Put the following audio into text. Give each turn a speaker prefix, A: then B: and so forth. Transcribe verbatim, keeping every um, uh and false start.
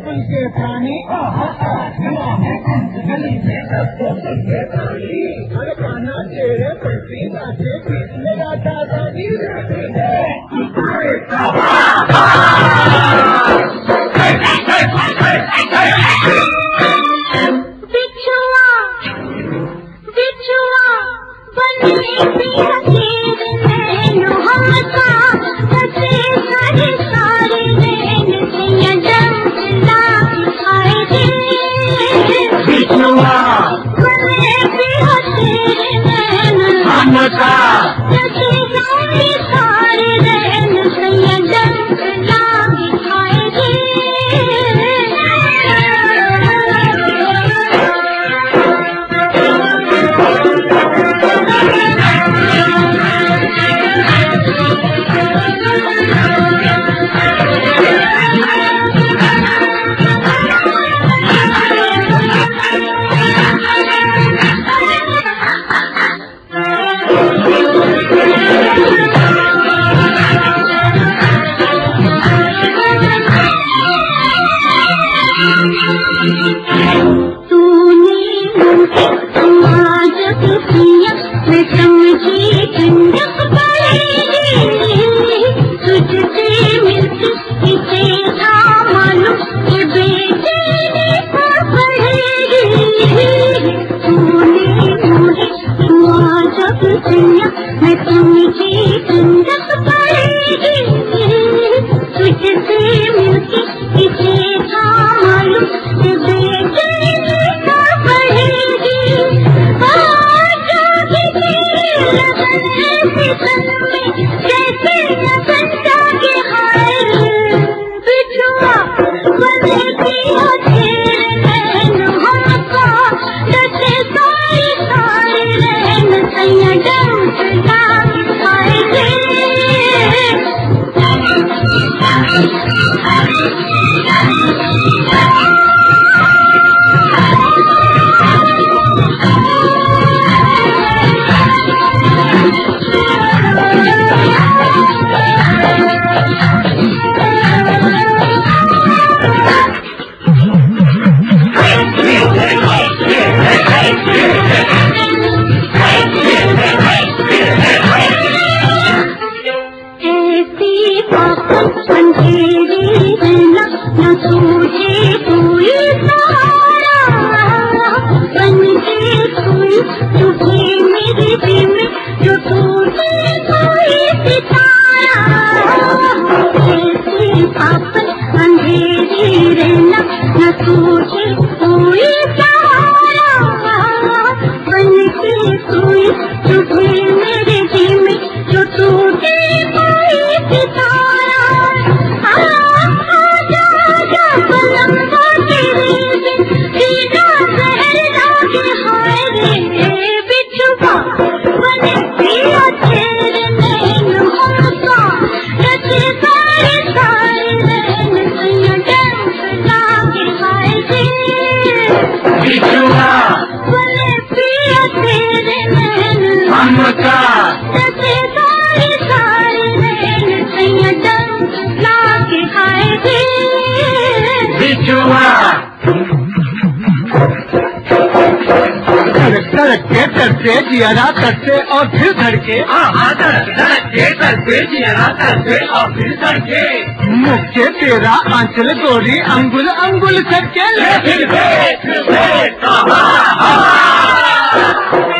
A: कुल के प्राणी गली में सबको सबके प्राणी हर पाना तेरे पलटी बातें पीछे जाता दादी
B: बिछुआ बिछुआ बने हसीर नैनो हमका बचे सारे सारे नैन से डंसला आए दे
A: बिछुआ
B: बने हसीर नैनो
A: हमका
B: बचे सारे सारे नैन से डंसला आए दे
A: धड़के तरसे जियारा तरसे और फिर धड़के धड़के तरसे जियारा तरसे और फिर धड़के मुझे तेरा आंचल गोरी अंगुल अंगुल करके ले फिर